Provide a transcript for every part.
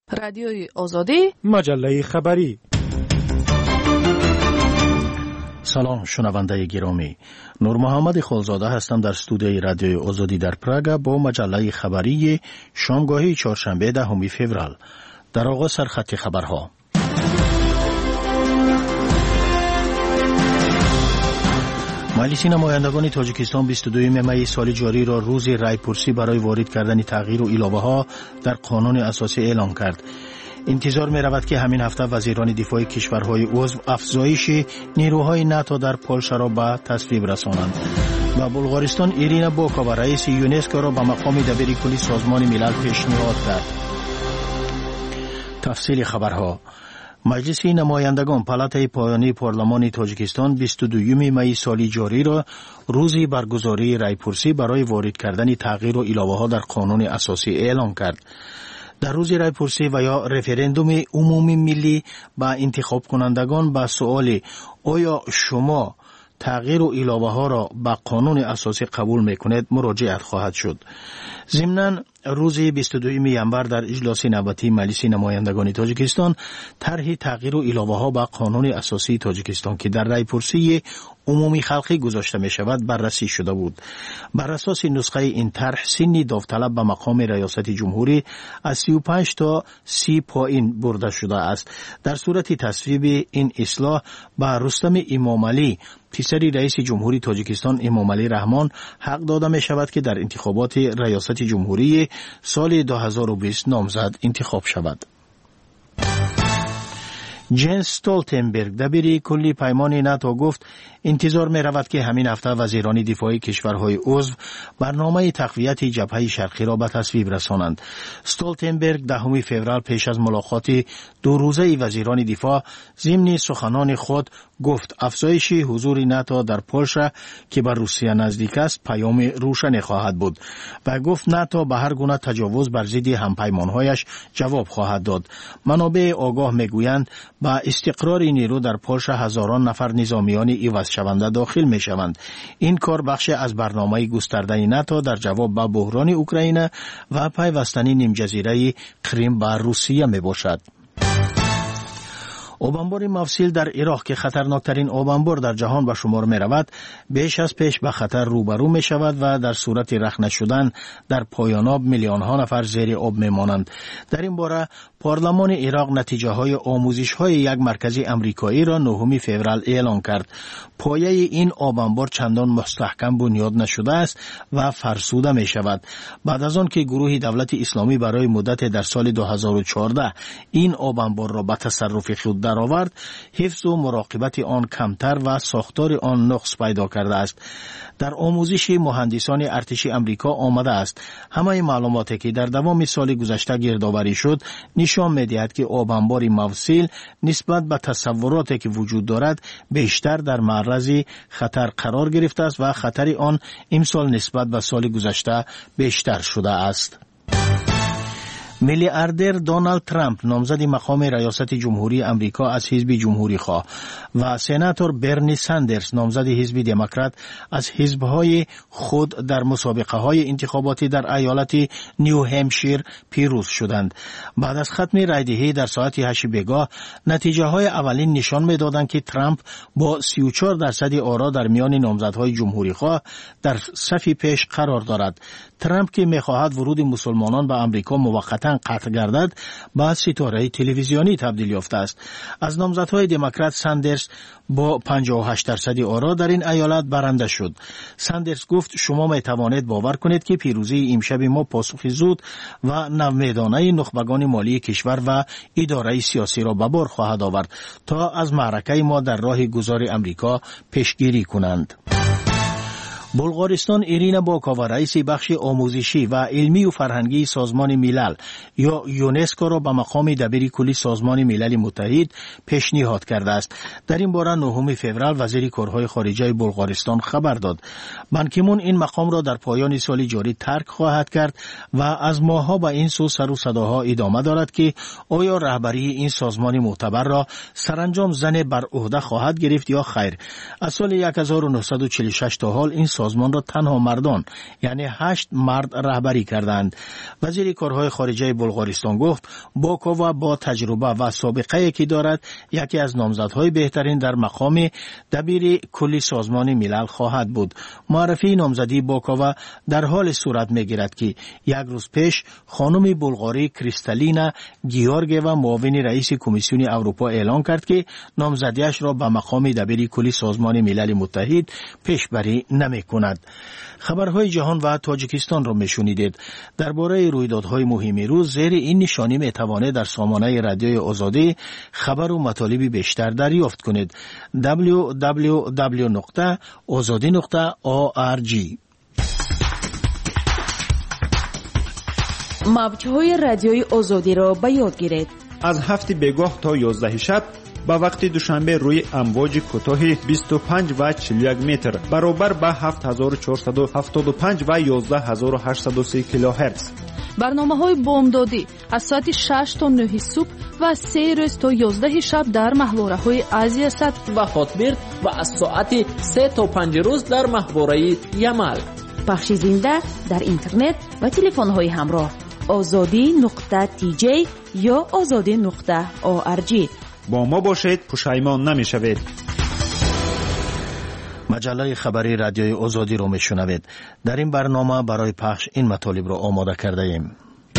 رادیوی آزادی، مجله خبری. سلام شنونده گرامی، نور محمد خالزاده هستم در استودیوی رادیوی آزادی در پراگ با مجله خبری شامگاهی چهارشنبه 10 فوریه. در آغاز سرخط خبرها. مجلس نمایندگان تاجیکستان 22 می سال جاری را روز رایپرسی برای وارد کردن تغییر و علاوه ها در قانون اساسی اعلام کرد. انتظار می رود که همین هفته وزیران دفاع کشورهای عضو افزایش نیروهای ناتو در پولشا را به تصویب رسانند. و بلغارستان ایرینا بوکووا رئیس یونسکو را به مقام دبیر کلی سازمان ملل پیشنهاد کرد. تفصیل خبرها. مجلس نمایندگان پالاتای پایانی پارلمان تاجیکستان 22 می سال جاری را روزی برگزاری رایپرسی برای وارد کردن تغییر و علاوه ها در قانون اساسی اعلام کرد. در روز رایپرسی و یا رفراندوم عمومی ملی با انتخاب کنندگان با سؤال آیا شما تغییر و علاوه ها را به قانون اساسی قبول میکنید مراجعت خواهد شد. ضمناً روز 22 ژانویه در اجلاس نوبتی مجلس نمایندگان تاجیکستان طرح تغییر و علاوه ها به قانون اساسی تاجیکستان که در رایپرسی عمومی خلقی گذاشته می شود بررسی شده بود. بر اساس نسخه این طرح سن داوطلب به مقام ریاست جمهوری از 35 تا 30 پایین برده شده است. در صورت تصویب این اصلاح به رستم امامعلی پسر رئیس جمهوری تاجیکستان امامعلی رحمان حق داده می شود که در انتخابات ریاست جمهوری سال 2020 نامزد انتخاب شود. جنس استولتنبرگ دبیر کلی پیمان ناتو گفت انتظار می رود که همین هفته وزیران دفاعی کشورهای عضو برنامه تقویت جبهه شرقی را به تصویب رسانند. استولتنبرگ 10 فوریه پیش از ملاقات 2 روزه وزیران دفاع ضمن سخنان خود گفت افزایش حضور ناتو در پولشا که به روسیه نزدیک است پیام روشن خواهد بود و گفت ناتو به هر گونه تجاوز بر ضد همپیمانهایش جواب خواهد داد. منابع آگاه میگویند با استقرار نیرو در پولشا هزاران نفر نظامیان عوض شونده داخل می شوند. این کار بخش از برنامه گسترده ناتو در جواب به بحران اوکراین و پیوستن نیمجزیره کریم به روسیه می باشد. آبانبار موسیل در عراق که خطرناکترین آبانبار در جهان به شمار می رود بیش از پیش به خطر روبرو می شود و در صورت رخ نشدن در پایان آب میلیون ها نفر زیر آب می مانند. در این باره پارلمان عراق نتیجه های آموزش های یک مرکز امریکایی را 9 فوریه اعلان کرد. پایه این آبانبار چندان مستحکم بنیاد نشده است و فرسوده می شود. بعد از آن که گروه دولت اسلامی برای مدت در سال 2014 این آبانبار را به تصرف خود درآورد، حفظ و مراقبت آن کمتر و ساختار آن نقص پیدا کرده است. در آموزش مهندسان ارتش امریکا آمده است. همه معلوماتی که در دوام سال گذشته گردآوری شد نشان می‌دهد که آبانبار موسیل نسبت به تصوراتی که وجود دارد بیشتر در معرض خطر قرار گرفته است و خطر آن امسال نسبت به سال گذشته بیشتر شده است. میلیاردر دونالد ترامپ نامزد مقام ریاست جمهوری امریکا از حزب جمهوری خواه و سناتور برنی ساندرز نامزد حزب دموکرات از حزب‌های خود در مسابقه های انتخاباتی در ایالت نیو همشیر پیروز شدند. بعد از ختم رایدهی در ساعت 8 بیگاه نتیجه های اولین نشان می‌دادند که ترامپ با 34% آرا در میان نامزدهای جمهوری خواه در صف پیش قرار دارد. ترامپ که می‌خواهد ورود مسلمانان به امریکا موقتا قطع گردد به ستاره تلویزیونی تبدیل یافته است. از نامزدهای دموکرات ساندرز با 58% آرا در این ایالت برنده شد. ساندرز گفت شما می توانید باور کنید که پیروزی امشب ما پاسخ زود و نومیدانه نخبگان مالی کشور و اداره سیاسی را به بار خواهد آورد تا از معرکه ما در راه گذار امریکا پیشگیری کنند. بلغارستان ایرینا بوکووا رئیس بخش آموزشی و علمی و فرهنگی سازمان ملل یا یونسکو را به مقام دبیر کلی سازمان ملل متحد پیشنهاد کرده است. در این باره 9 فوریه وزیر کارهای خارجه بلغارستان خبر داد. بان کی مون این مقام را در پایان سال جاری ترک خواهد کرد و از ماه‌ها به این سو سر و صداها ادامه دارد که آیا رهبری این سازمان معتبر را سرانجام زن بر عهده خواهد گرفت یا خیر. از سال 1946 تا حال این سازمان را تنها مردان یعنی 8 مرد رهبری کردند. وزیر کارهای خارجه بلغارستان گفت باکووا با تجربه و سابقه‌ای که دارد یکی از نامزدهای بهترین در مقام دبیر کلی سازمان ملل خواهد بود. معرفی نامزدی باکووا در حال صورت می‌گیرد که یک روز پیش خانم بلغاری کریستالینا گیورگیوا معاون رئیس کمیسیون اروپا اعلان کرد که نامزدیش را به مقام دبیر کلی سازمان ملل متحد پیشبری نمی‌کند. خبرهای جهان و تاجیکستان را می‌شنیدید. درباره رویدادهای مهم روز زیر این نشانی می‌توانید در سامانه رادیوی آزادی خبر و مطالب بیشتر دریافت کنید. www.azadi.org. موج‌های رادیوی آزادی را به یاد گیرید. از 7 بگاه تا 11 شب با وقت دوشنبه روی امواج کوتاه 25 و 41 متر برابر با 7475 و 11803 کیلوهرتز. برنامه‌های بامدادی از ساعت 6 تا 9 صبح و 3 روز تا 11 شب در محوره‌های آسیا و خاطبر و از ساعت 3 تا 5 روز در محوره یمل. پخش زنده در اینترنت و تلفن‌های همراه azadi.tj یا azadi.org. با ما باشید، پشیمان نمی‌شوید. مجله خبری رادیوی آزادی رو میشنوید. در این برنامه برای پخش این مطالب را آماده کرده ایم.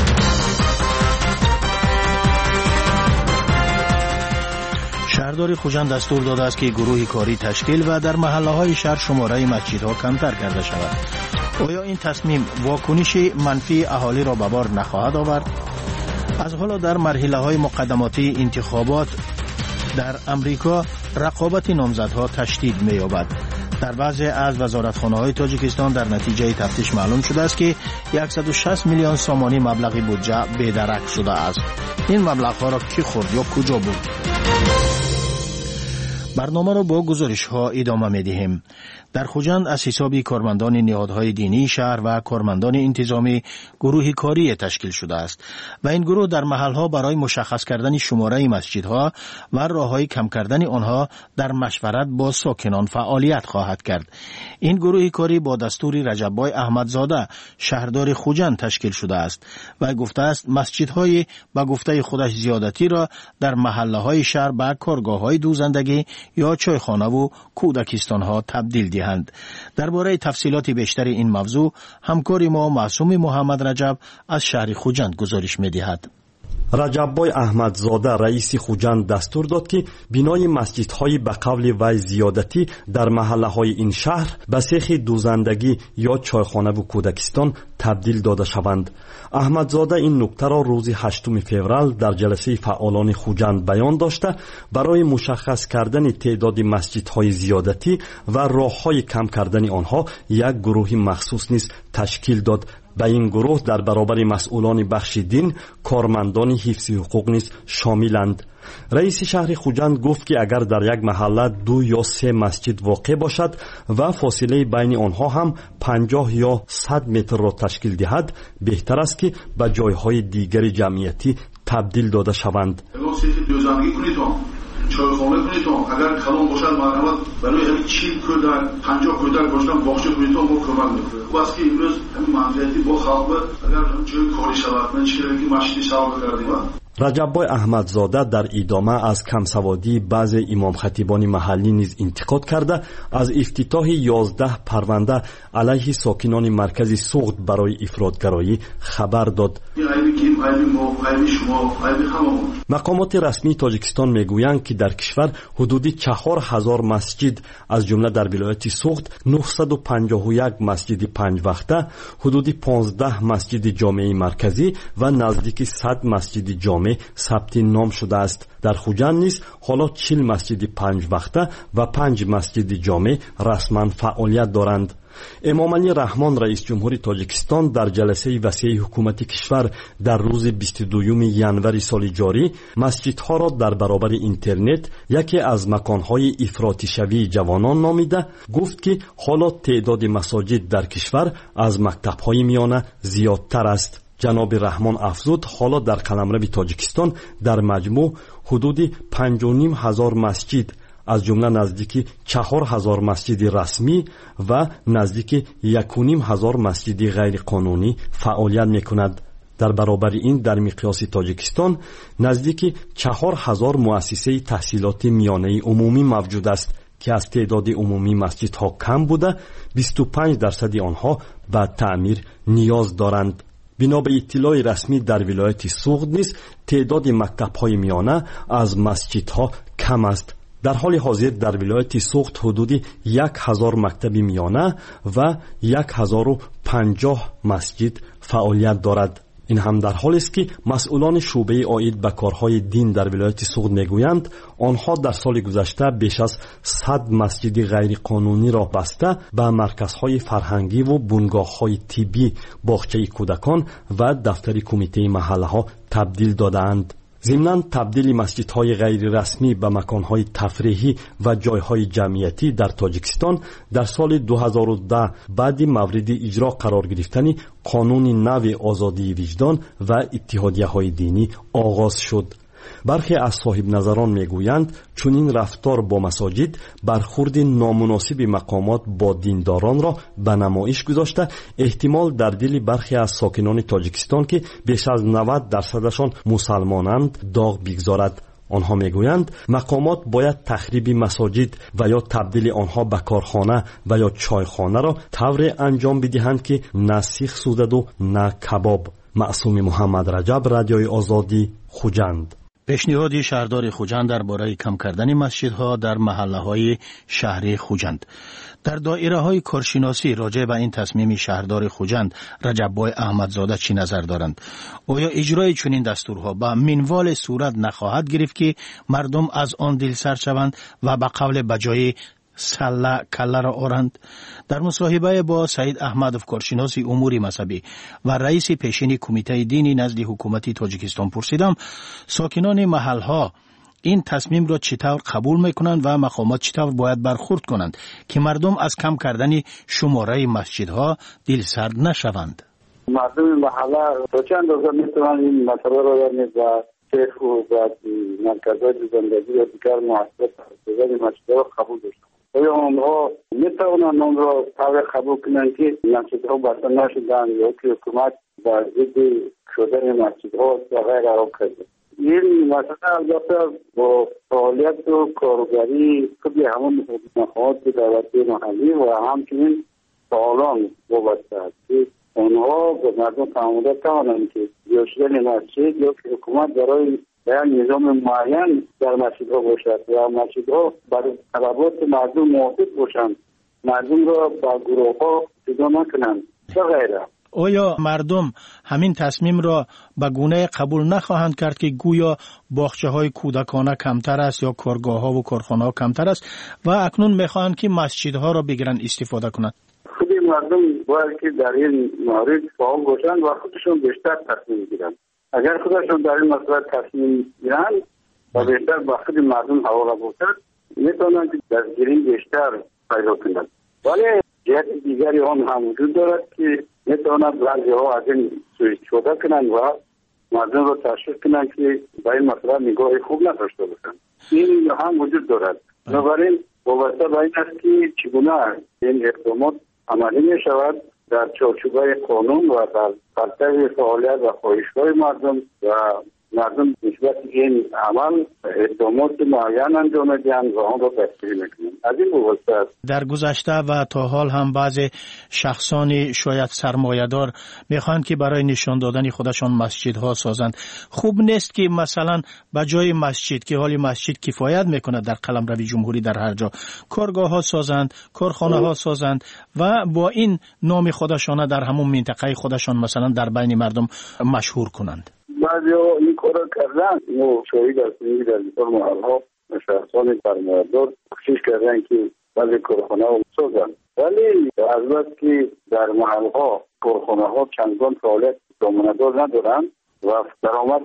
شهرداری خوجند دستور داده است که گروهی کاری تشکیل و در محله‌های شهر شماره مسجدها کمتر کرده شود. آیا این تصمیم واکنش منفی اهالی را به بار نخواهد آورد؟ از حالا در مرحله‌های مقدماتی انتخابات در امریکا رقابت نامزدها تشدید می‌یابد. در بعضی از وزارتخانه‌های تاجیکستان در نتیجه تفتیش معلوم شده است که 160 میلیون سامانی مبلغ بودجه بی‌درک شده است. این مبلغ‌ها را کی خورد یا کجا بود؟ برنامه را با گزارش‌ها ادامه می‌دهیم. در خوجند از حساب کارمندان نهادهای دینی شهر و کارمندان انتظامی گروهی کاری تشکیل شده است و این گروه در محلها برای مشخص کردن شماره مسجدها و راههای کم کردن آنها در مشورت با ساکنان فعالیت خواهد کرد. این گروهی کاری با دستور رجب‌بای احمدزاده شهردار خوجند تشکیل شده است و گفته است مسجدهای با گفته خودش زیادتی را در محله‌های شهر به کارگاه‌های دوزندگی یا چایخانه و کودکستان‌ها تبدیل دهند. درباره تفصیلات بیشتر این موضوع همکار ما معصوم محمد رجب از شهر خوجند گزارش می‌دهد. رجب‌بای احمدزاده رئیس خوجند دستور داد که بینای مسجدهای به قول وی زیادتی در محله‌های این شهر به سیخ دوزندگی یا چایخانه و کودکستان تبدیل داده شوند. احمدزاده این نکته را روز 8 فوریه در جلسه فعالان خوجند بیان داشته برای مشخص کردن تعداد مسجدهای زیادتی و راههای کم کردن آنها یک گروه مخصوص نیز تشکیل داد. به این گروه در برابر مسئولان بخش دین، کارمندان حفظ حقوق نیز شاملند. رئیس شهر خوجند گفت که اگر در یک محله 2 یا 3 مسجد واقع باشد و فاصله بین آنها هم 50 یا 100 متر را تشکیل دهد، بهتر است که به جایهای دیگر جمعیتی تبدیل داده شوند. چایخانه کنید اگر کلام باشد مرحمت برای 40 کودک 50 کودک باشن باغچه کنید ما کمک میکنیم. واسه که امروز همین منفعتی با خلق اگر هم جای کاری شود من چیزی که مسجد سوال کردیم. رجب‌بای احمدزاده در ادامه از کمسوادی بعضی امام خطیبان محلی نیز انتقاد کرده از افتتاح 11 پرونده علیه ساکنان مرکز سوغد برای افراطگرایی خبر داد. مقامات رسمی تاجیکستان میگویند که در کشور حدود 4000 مسجد از جمله در ولایت سوغد 951 مسجد 5 وقته، حدود 15 مسجد جامع مرکزی و نزدیک 100 مسجد جامع ثبت نام شده است. در خوجند نیز حالا 40 مسجد 5 وقته و 5 مسجد جامع رسما فعالیت دارند. امام علی رحمان رئیس جمهور تاجیکستان در جلسه وسیع حکومت کشور در روز 22 ژانویه سال جاری مسجدها را در برابر اینترنت یکی از مکانهای افراطی شوی جوانان نامیده، گفت که حالا تعداد مساجد در کشور از مکتب‌های میانه زیادتر است. جناب رحمان افزود حالا در قلمرو تاجیکستان در مجموع حدود 5,500 مسجد از جمله نزدیک 4000 مسجد رسمی و نزدیک 1500 مسجد غیر قانونی فعالیت میکند. در برابر این در مقیاس تاجیکستان نزدیک 4000 مؤسسه تحصیلات میانه عمومی موجود است که از تعداد عمومی مسجدها کم بوده 25% آنها به تعمیر نیاز دارند. بنا به اطلاع رسمی در ولایت سوغد نیز تعداد مکتب‌های میانه از مسجدها کم است. در حال حاضر در ولایت سوغد حدود 1000 مکتب میانه و 1050 مسجد فعالیت دارد. این هم در حالی است که مسئولان شعبه عاید به کارهای دین در ولایت سوغد میگویند آنها در سال گذشته بیش از 100 مسجد غیر قانونی را بسته به مرکزهای فرهنگی و بنگاه‌های طبی، باغچه کودکان و دفتر کمیته محله‌ها تبدیل دادند. ضمناً تبدیل مسجدهای غیر رسمی به مکانهای تفریحی و جایهای جمعیتی در تاجیکستان در سال 2010 بعد مورد اجرا قرار گرفتن قانون نو آزادی وجدان و اتحادیه‌های دینی آغاز شد. برخی از صاحب نظران میگویند چون این رفتار با مساجد برخورد نامناسب مقامات با دینداران را به نمایش گذاشته احتمال در دل برخی از ساکنان تاجیکستان که بیش از 90% مسلمانند داغ بگذارد. آنها میگویند مقامات باید تخریب مساجد و یا تبدیل آنها به کارخانه و یا چایخانه را طور انجام بدهند که نه سیخ سوزد و نه کباب. معصوم محمد رجب، رادیوی آزادی، خوجند. پیشنهاد شهردار خوجند درباره کم کردن مسجدها در محله‌های شهری خوجند. در دایره‌های کارشناسی راجع به این تصمیم شهردار خوجند رجب‌بای احمدزاده چی نظر دارند؟ آیا اجرای چنین دستورها به منوال صورت نخواهد گرفت که مردم از آن دلسرد شوند و به قول بجای سله کله را آرند؟ در مصاحبه با سعید احمدوف کارشناس امور مذهبی و رئیس پیشین کمیته دینی نزد حکومت تاجیکستان پرسیدم ساکنان محلها این تصمیم را چطور قبول میکنند و مقامات چطور باید برخورد کنند که مردم از کم کردن شماره مسجدها دلسرد نشوند. مردم محله تا چند اندازه میتونن این مسئله را و شیخ و مرکزهای زندگی و دیگر مؤسسات مسجدها را قبول داشتند. آیا آنها میتوانند آن را طور قبول کنند که مسجدها بسته نشدند یا که حکومت با ضد شدن مسجدها و غیره را کرده؟ این مسئله البته با فعالیت و کارگری خود همون مقامات دولتی محلی و همچنین فعالان وابسته است که آنها به مردم فهموده توانند که یا شدن مسجد یا که حکومت برای نظام معین در مسجدها باشد و مسجدها برای طلبات مردم موافق باشند، مردم را با گروه ها جدا نکنند و غیره. آیا مردم همین تصمیم را به گونه قبول نخواهند کرد که گویا باغچه های کودکانه کمتر است یا کارگاه ها و کارخانه ها کمتر است و اکنون میخواهند که مسجدها را بگیرن استفاده کنند؟ خود مردم باید که در این مورد فعال باشند و خودشون بیشتر تصمیم بگیرند. اگر خودشون در این مسئله تصمیم گیرند و بیشتر با خود مردم حواله باشد میتونند که دستگیری بیشتر پیدا کنند. ولی جهت دیگری آن هم وجود دارد که میتواند بعضی ها از این سوء استفاده کنند و مردم را تشویق کنند که به این مسئله نگاه خوب نداشته باشند. این هم وجود دارد. بنابراین وابسته به این است که چگونه این اقدامات عملی می شود در چارچوبه قانون و در پرتو فعالیت و خواهش‌های مردم و مردم نسبت این عمل اقدامات معین انجام میدهند و آن را دستگیر میکنند. از این وابسته است. در گذشته و تا حال هم بعضی شخصان شاید سرمایه‌دار میخواهند که برای نشان دادن خودشان مسجدها سازند. خوب نیست که مثلا به جای مسجد که حالی مسجد کفایت میکنه در قلمرو جمهوری در هر جا کارگاه ها سازند، کارخانه ها سازند و با این نام خودشان در همون منطقه خودشان مثلا در بین مردم مشهور کنند. بعضی ها این کار را کردن. ما شاهد هستیم در بسیار محلها شخصان سرمایه‌دار کوشش کردن که بعضی کارخانه ها سازند، ولی البته که در محلها کارخانه ها چندان فعالیت دامنه‌دار ندارند و درآمد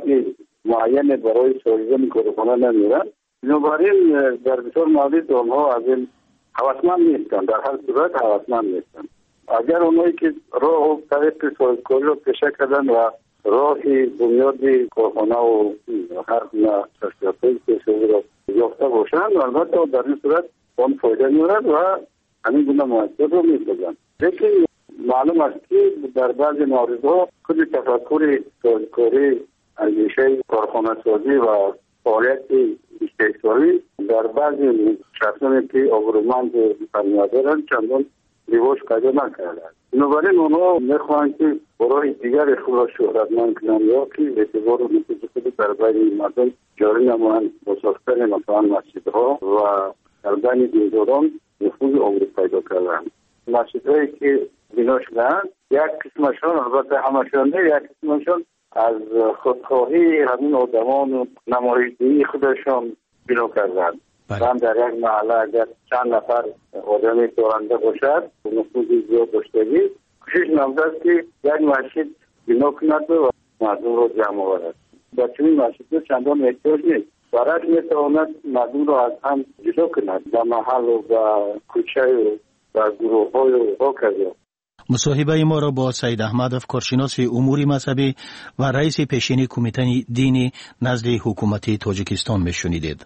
معین برای سازیدن کارخانه نمیرن. بنابراین در بسیار موارد آنها از این هوسمند نیستند، در هر صورت هوسمند نیستند. اگر اونایی که راه و طریق سازکاری را پیشه کردن و راهی بنیاد کارخانه و هر گونه تشکیلات سیاسی را یافته باشند البته در این صورت آن فایده می‌آورد و همین گونه مؤثر رو می‌سازند. لیکن معلوم است که در بعضی موردها خود تفکر سازکاری اندیشه کارخانه‌سازی و فعالیت استحصالی در بعضی شخصانی که آبرومند فرمیادارند چندان رواج پیدا نکردند. بنابراین اونها میخواهند که برای دیگر خود را شهرتمند کنند یا که اعتبار و نفوذ خود در بین مردم جاری نمایند با ساختن مثلا مسجدها و در بین دینداران نفوذ آوری پیدا کردند. مسجدهایی که بنا شدند یک قسمشان البته همشان نه یک قسمشان از خودخواهی همین آدمان و نمایش‌دهی خودشان بنا کردند. من در یک محله اگر چند نفر آدمی دارنده باشد و نفوذی زیاد داشتگی کوشش نموده است که یک مسجد بنا کند و مردم را جمع آورد. در چنین مسجدها چندان احتیاج نیست. برعکس میتواند مردم را از هم جدا کند در محل و کوچه و گروه‌های و هکذا. مصاحبه ما را با سید احمدов کارشناس امور مذهبی و رئیس پیشین کمیته دینی نزد حکومت تاجیکستان میشنیدید.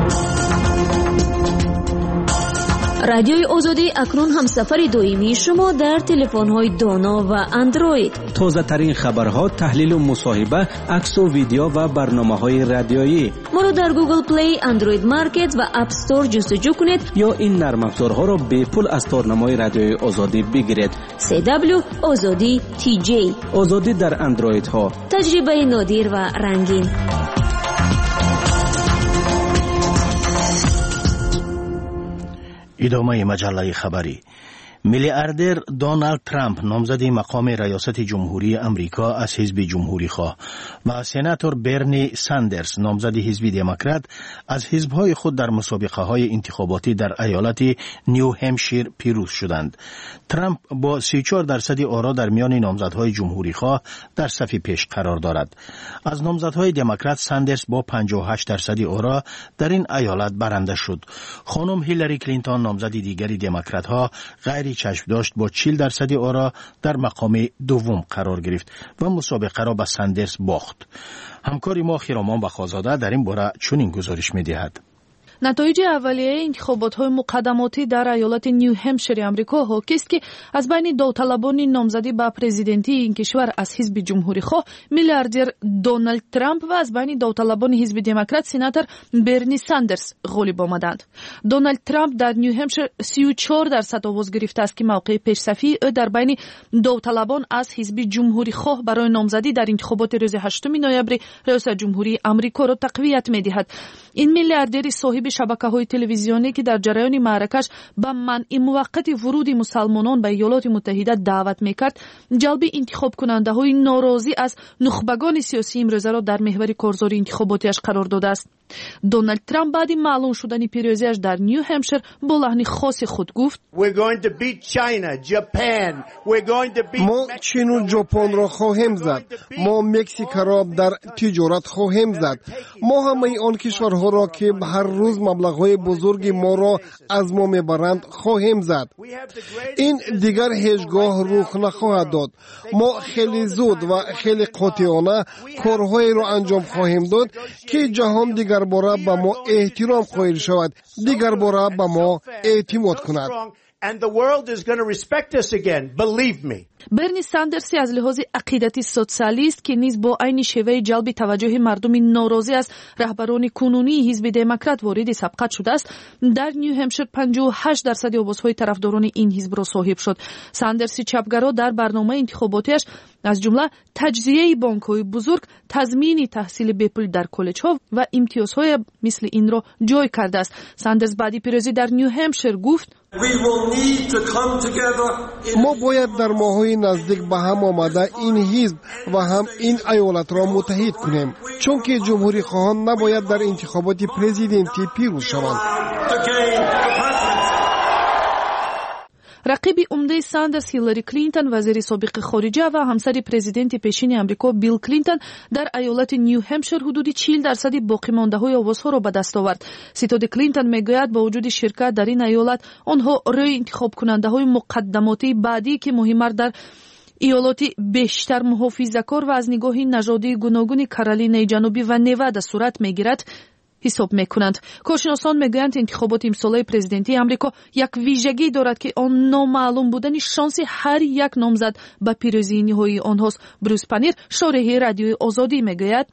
رادیوی آزادی اکنون همسفر دائمی شما در تلفن‌های دانا و اندروید. تازه ترین خبرها، تحلیل و مصاحبه، عکس و ویدیو و برنامه‌های رادیویی. ما را در گوگل پلی، اندروید مارکت و اپ استور جستجو کنید یا این نرم افزارها را به پول از تارنمای رادیوی آزادی بگیرید. CW آزادی TJ. آزادی در اندروید ها. تجربه نادر و رنگین. ادامه مجله خبری. میلیاردر دونالد ترامپ نامزد مقام ریاست جمهوری امریکا از حزب جمهوری خواه و سناتور برنی ساندرز نامزد حزب دموکرات از حزب‌های خود در مسابقه‌های انتخاباتی در ایالت نیو همشیر پیروز شدند. ترامپ با 34% آرا در میان نامزدهای جمهوری خواه در صف پیش قرار دارد. از نامزدهای دموکرات ساندرز با 58% آرا در این ایالت برنده شد. خانم هیلاری کلینتون نامزد دیگری دموکرات‌ها غیر چشم داشت با 40% آرا در مقام دوم قرار گرفت و مسابقه را به ساندرز باخت. همکار ما خیرامان بخازاده در این باره چنین گزارش می‌دهد. نتایج اولیه انتخابات‌های مقدماتی در ایالت نیو همشیر آمریکا حاکی است که از بین داوطلبان نامزدی به پرزیدنتی این کشور از حزب جمهوری خواه میلیاردر دونالد ترامپ و از بین داوطلبان حزب دموکرات سناتور برنی ساندرز غالب آمدند. دونالد ترامپ در نیو همشیر 34% آواز گرفته است که موقع پیش‌صفی او در بین داوطلبان از حزب جمهوری خواه برای نامزدی در انتخابات روز 8 نوامبر ریاست جمهوری آمریکا را تقویت می‌دهد. این میلیاردر صاحب شبکه‌های تلویزیونی که در جریان معرکش به منع موقت ورود مسلمانان به ایالات متحده دعوت می‌کرد، جلب انتخاب کننده‌های ناراضی از نخبگان سیاسی امروزه را در محور کارزار انتخاباتیش قرار داده است. دونالد ترامپ بعد معلوم شدن پیروزیش در نیو همشیر با لحن خاص خود گفت: ما چین و ژاپن را خواهیم زد. ما مکزیک را در تجارت خواهیم زد. ما همه آن کشورها را که هر روز مبلغ‌های بزرگی ما را از ما میبرند خواهیم زد. این دیگر هیچگاه رخ نخواهد داد. ما خیلی زود و خیلی قاطعانه کارهایی را انجام خواهیم داد که جهان دیگر باره به ما احترام قائل شود، دیگر باره به ما اعتماد کند. And the world is going to respect us again, believe me. برنی ساندرز از لحاظ عقیدتی سوسیالیست که نیز با عین شیوه جلب توجه مردم ناراضی از رهبران کنونی حزب دموکرات وارد سبقت شده است، در نیو همشیر 58% آوازهای طرفداران این حزب را صاحب شد. ساندرز چپگرا در برنامه انتخاباتیش از جمله تجزیه بانک‌های بزرگ، تضمین تحصیل به‌پول در کالج‌ها و امتیازهای مثل این را جای کرده است. ساندرز بعد پیروزی در نیو همشیر گفت: ما باید در ماه‌های نزدیک به هم آمده این حزب و هم این ایالت را متحد کنیم، چون که جمهوری خواهان نباید در انتخابات پرزیدنتی پیروز شوند. رقیب عمده ساندرز هیلاری کلینتون، وزیر سابق خارجه و همسر پرزیدنت پیشین آمریکا بیل کلینتون، در ایالت نیو همشیر حدود 40% باقی مانده‌های آوازها را به دست آورد. ستاد کلینتون میگوید با وجود شرکت در این ایالت آنها روی انتخاب کننده‌های مقدماتی بعدی که مهمتر در ایالات بیشتر محافظه‌کار و از نگاه نژادی گوناگون کارولینای جنوبی و نوادا صورت میگیرد حساب میکنند. کارشناسان میگویند انتخابات امساله پرزیدنتی آمریکا یک ویژگی دارد که آن نامعلوم بودن شانس هر یک نامزد به پیروزی نهایی آنهاست. بروس پنیر شارح رادیوی آزادی میگوید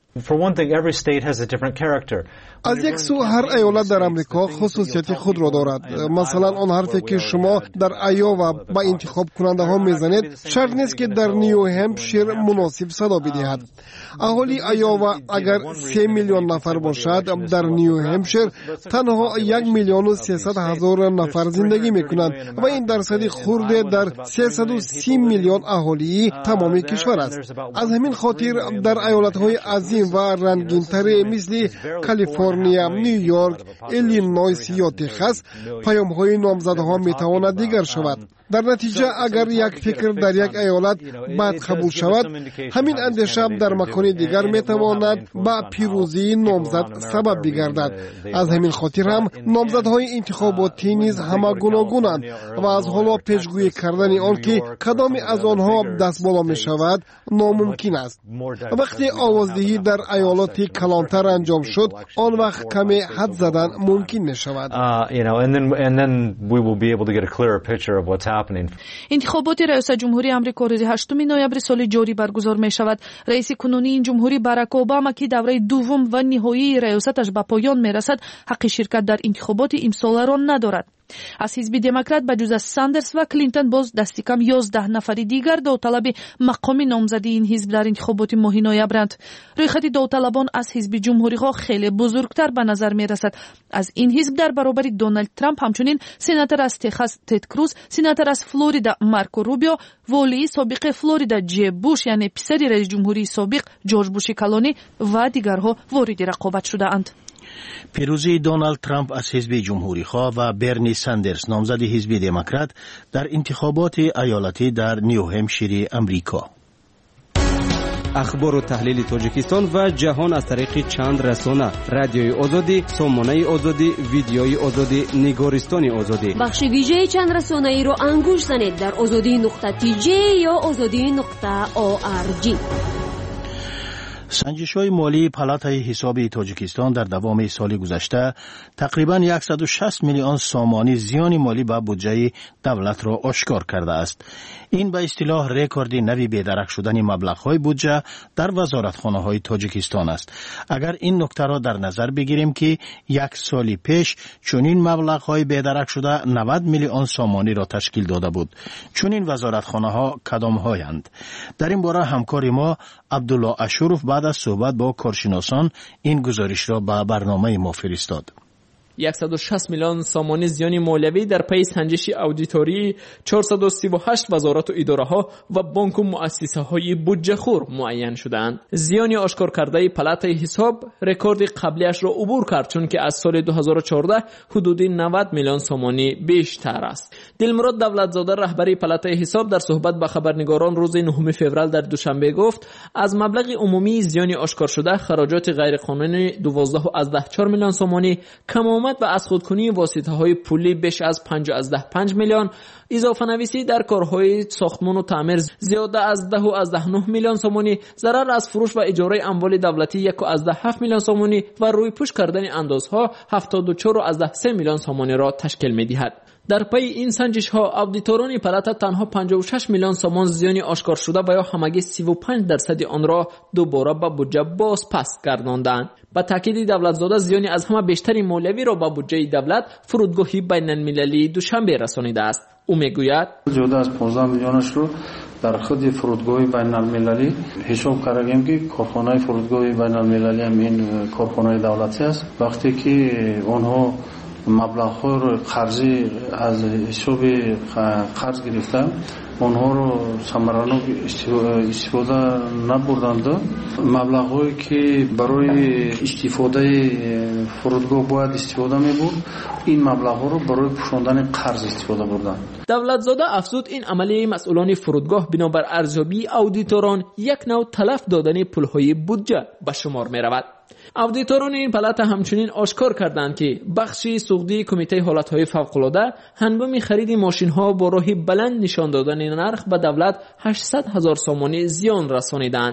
از یک سو هر ایالت در امریکا خصوصیت خود را دارد. مثلا آن حرفی که شما در ایوا با انتخاب کننده ها میزنید شرط نیست که در نیو همپشیر مناسب صدا بدهد. اهالی ایوا اگر 3 میلیون نفر باشد، در نیو همپشیر تنها 1,300,000 نفر زندگی میکنند و این درصدی خورده در 330 میلیون اهالی تمام کشور است. از همین خاطر در ایالت های عظیم و رنگین‌تر مثل کالیفرنیا، نیویورک، ایلینویس یا تگزاس پیام‌های نامزدها میتواند دیگر شود. در نتیجه اگر یک فکر در یک ایالت بد قبول شود، همین اندیشه در مکان دیگر میتواند با پیروزی نامزد سبب بگردد. از همین خاطر هم نامزدهای انتخاباتی نیز همه گوناگونند و از حالا پیشگویی کردن آن که کدام از آنها دست بالا می شود ناممکن است. وقتی آوازدهی در ایالات کلانتر انجام شد، آن وقت کمی حد زدن ممکن می شود. انتخابات ریاست جمهوری آمریکا روز 8 نوامبر سال جاری برگزار می شود. رئیس کنونی این جمهوری باراک اوباما که دوره دوم و نهایی ریاستش به پایان می رسد، حق شرکت در انتخابات امسال را ندارد. از حزب دموکرات بجز از ساندرز و کلینتون باز دستی کم 11 نفر دیگر داوطلب مقام نامزدی این حزب در انتخابات ماه نوامبرند. رویخط داوطلبان از حزب جمهوری ها خیلی بزرگتر به نظر می رسد. از این حزب در برابر دونالد ترامپ همچنین سناتور از تگزاس تد کروز، سناتور از فلوریدا مارکو روبیو، والی سابق فلوریدا جیب بوش یعنی پسر رئیس جمهوری سابق جورج بوش کلونی و دیگرها وارد رقابت شده اند. پیروزی دونالد ترامپ از حزب جمهوری خواه و برنی ساندرز نامزد حزب دموکرات در انتخابات ایالتی در نیو همپشیر امریکا. اخبار و تحلیل تاجیکستان و جهان از طریق چند رسانه: رادیوی آزادی، سامانه آزادی، ویدیوی آزادی، نگارستان آزادی. بخش ویژه چند رسانه ای رو انگوش زنید در azadi.tj یا azadi.org. سنجش‌های مالی پالاتای حساب تاجیکستان در دوام سال گذشته تقریباً 160 میلیون سامانی زیان مالی به بودجه دولت را آشکار کرده است. این به اصطلاح رکوردی نوی بی‌درک شدن مبلغ‌های بودجه در وزارتخانه‌های تاجیکستان است. اگر این نکته را در نظر بگیریم که یک سال پیش چنین مبلغ‌های بی‌درک شده 90 میلیون سامانی را تشکیل داده بود. چنین وزارتخانه‌ها کدام‌هایند؟ در این باره همکار ما عبدالله اشروف بعد از صحبت با کارشناسان این گزارش را به برنامه ما فرستاد. 160 میلیون سامانی زیان مالیوی در پی سنجش اودیتوری 438 وزارت و اداره ها و بانک و مؤسسه های بودجه خور معین شدند. زیان آشکار کرده پالاتای حساب رکورد قبلیش را عبور کرد، چون که از سال 2014 حدود 90 میلیون سامانی بیشتر است. دلمراد دولتزاده رهبر پالاتای حساب در صحبت با خبرنگاران روز 9 فوریه در دوشنبه گفت از مبلغ عمومی زیان آشکار شده خراجات غیرقانونی 12.4 میلیون سامانی، کم و از خودکنی واسطه های پولی بیش از 5.5 میلیون، اضافه نویسی در کارهای ساختمان و تعمیر زیاده از 10.9 میلیون سامانی، ضرر از فروش و اجاره اموال دولتی 1.7 میلیون سامانی و روی پوش کردن اندازها 74.3 میلیون سامانی را تشکیل می‌دهد. در پی این سنجش ها اودیتوران پالاتا تنها 56 میلیون سامان زیانی آشکار شده و یا همگی 35% آن را دوباره به بودجه باز پس گرداندند. با تاکید دولتزاده زیانی از همه بیشتری مالیوی را به بودجه دولت فرودگاهی بین المللی دوشنبه رسانیده است. او میگوید زیاده از 15 میلیونش رو در خود فرودگاه بین المللی حساب کردیم که کارخانه فرودگاه بین المللی هم این کارخانه دولتی است. وقتی که آنها مبلغ‌ها رو قرضی از حساب قرض گرفتن، آنها رو ثمرانه استفاده نبردند. مبلغ‌هایی که برای استفاده فرودگاه باید استفاده می‌برد، این مبلغ‌ها رو برای پوشاندن قرض استفاده بردند. دولتزاده افزود این عملیه مسئولان فرودگاه بنابر ارزیابی اودیتوران یک نوع تلف دادن پول‌های بودجه به شمار می‌رود. اودیتوران این پالاتا همچنین آشکار کردند که بخشی سوغدی کمیته حالتهای فوق‌العاده هنگام خرید ماشین‌ها با راه بلند نشان دادن نرخ به دولت 800,000 سامانی زیان رسانیدند.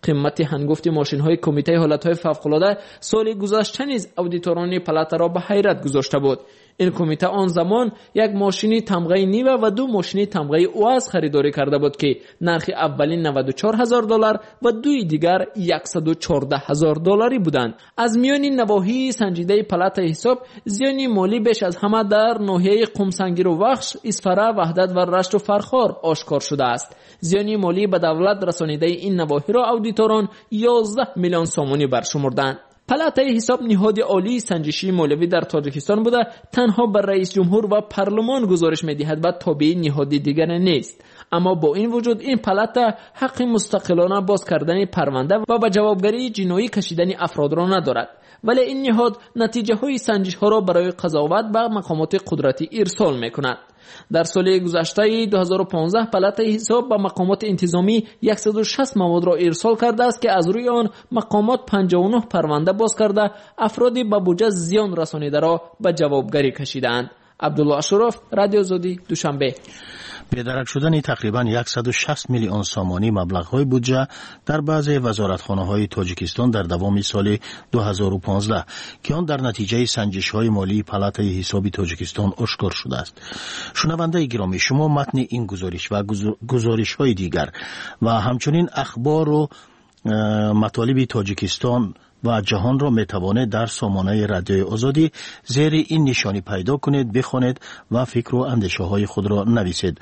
قیمت هنگفت ماشین‌های کمیته حالت‌های فوق‌العاده سال گذشته نیز اودیتوران پلاتا را به حیرت گذاشته بود. این کمیته آن زمان یک ماشین تمغه نیوه و 2 ماشین تمغه اوز خریداری کرده بود که نرخ اولین $94,000 و دوی دیگر $114,000 بودند. از میان نواحی سنجیده پلاتا حساب زیان مالی بیش از همه در ناحیه قمسنگیر و وخش، اسفره، وحدت و رشت و فرخار آشکار شده است. زیان مالی به دولت رسانیده این نواحی را اودیتوران 11 میلیون سومانی برشمردند. پلاتای حساب نهاد عالی سنجشی مولوی در تاجیکستان بوده، تنها بر رئیس جمهور و پارلمان گزارش می‌دهد و تابع نهاد دیگر نیست. اما با این وجود این پلاتا حق مستقلانه باز کردن پرونده و به جوابگری جنایی کشیدن افراد را ندارد، ولی این نهاد نتیجه های سنجش ها را برای قضاوت به مقامات قدرتی ارسال می‌کند. در سال گذشته 2015 پلاتای حساب به مقامات انتظامی 160 مواد را ارسال کرده است که از روی آن مقامات 59 پرونده باز کرده افرادی به بودجه زیان رسانیده را به جوابگری کشیدند. عبدالله اشرف، رادیو آزادی، دوشنبه. بی‌درک شدن تقریباً 160 میلیون سومانی مبلغ‌های بودجه در بعضی وزارتخانه‌های تاجیکستان در دوام سال 2015 که آن در نتیجه سنجش‌های مالی پلاتای حساب تاجیکستان آشکار شده است. شنونده گرامی، شما متن این گزارش و گزارش‌های دیگر و همچنین اخبار و مطالب تاجیکستان و جهان را میتوانید در سامانه رادیوی آزادی زیر این نشانی پیدا کنید، بخوانید و فکر و اندیشه های خود را نویسید.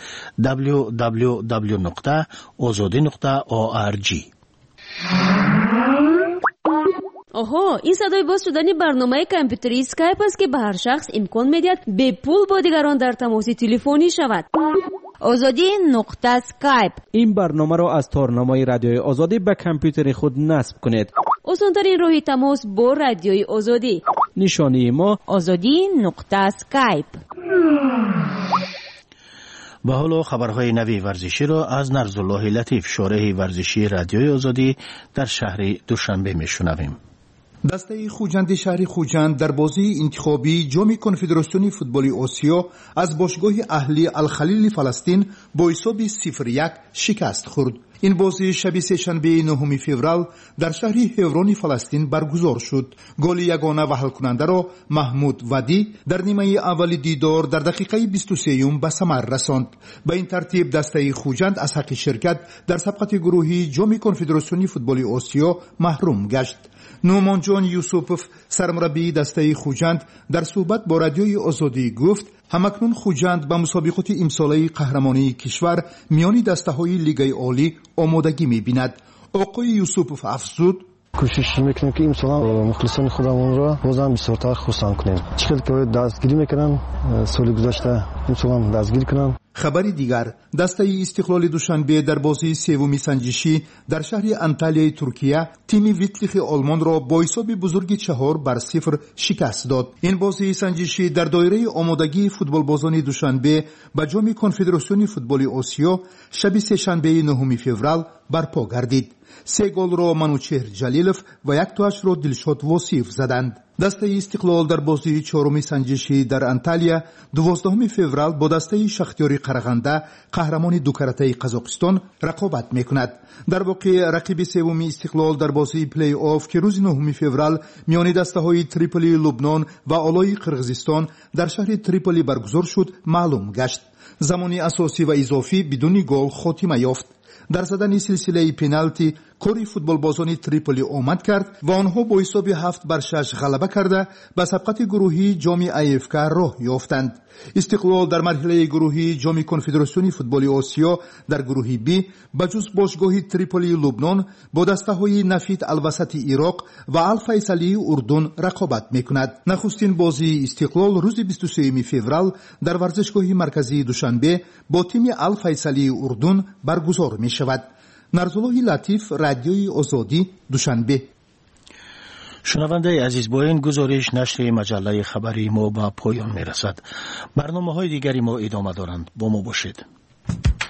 www.azadi.org. آها، این صدای باز شدن برنامه کامپیوتری اسکایپ است که به هر شخص امکان میدهد به پول با دیگران در تماس تلفنی شود. azadi.skype. این برنامه را از تارنمای رادیوی آزادی به کامپیوتر خود نصب کنید. آسان‌ترین راه تماس با رادیوی آزادی. نشانی ما azadi.skype. و حالا خبرهای نوی ورزشی را از نرزالله لطیف، شارح ورزشی رادیوی آزادی در شهر دوشنبه میشنویم. دسته خوجند شهر خوجند در بازی انتخابی جام کنفدراسیون فوتبال آسیا از باشگاه اهلی الخلیل فلسطین با حساب 0-1 شکست خورد. این بازی شب سه‌شنبه 9 فوریه در شهر هورون فلسطین برگزار شد. گل یگانه و حل کننده را محمود ودی در نیمه اول دیدار در دقیقه 23 به ثمر رساند. به این ترتیب دسته خوجند از حق شرکت در سبقت گروهی جام کنفدراسیون فوتبال آسیا محروم گشت. نومان جان یوسوف، سرمربی دسته خوجند، در صحبت با رادیوی آزادی گفت همکنون خوجند به مسابقات امساله قهرمانی کشور میان دسته‌های لیگ عالی آمادگی می‌بیند. آقای یوسوف افزود: کوشش میکنیم که امسال مخلصان خودمون را بازم بسیارتر خرسند کنیم. چقدر که دستگیری میکنن سال گذشته امسال دستگیری کنن. خبر دیگر، دسته استقلال دوشنبه در بازی سوم سنجشی در شهر انتالیای ترکیه تیم ویتلیخ آلمان را با حساب بزرگ 4-0 شکست داد. این بازی سنجشی در دایره آمادگی فوتبال بازان دوشنبه به جام کنفدراسیون فوتبال آسیا شب سه‌شنبه 9 فوریه برپا گردید. 3 گل را منوچهر جلیلوف و 1 تاش را دلشاد واصیف زدند. دسته استقلال در بازی 4 سنجشی در انتالیا 12 فوریه با دسته شختیار قرغنده قهرمان دو کرته قزاقستان رقابت میکند. در واقع رقیب سوم استقلال در بازی پلی آف که روز 9 فوریه میان دسته های تریپولی لبنان و آلای قرقیزستان در شهر تریپولی برگزار شد معلوم گشت. زمانی اساسی و اضافی بدون گل خاتمه یافت. در زدن سلسله پنالتی کاری فوتبال بازان تریپولی آمد کرد و آنها با حساب 7-6 غلبه کرده به سبقت گروهی جام IFK راه یافتند. استقلال در مرحله گروهی جام کنفدراسیون فوتبال آسیا در گروه B بجز باشگاه تریپولی لبنان با دسته های نفیت الوسط عراق و الفیصلی اردن رقابت میکند. نخستین بازی استقلال روز 23 فوریه در ورزشگاه مرکزی دوشنبه با تیم الفیصلی اردن برگزار می شود. نرزالله لطیف، رادیوی آزادی، دوشنبه. شنونده عزیز، با این گزارش نشر مجله خبری ما به پایان می رسد. برنامه های دیگری ما ادامه دارند. با ما باشید.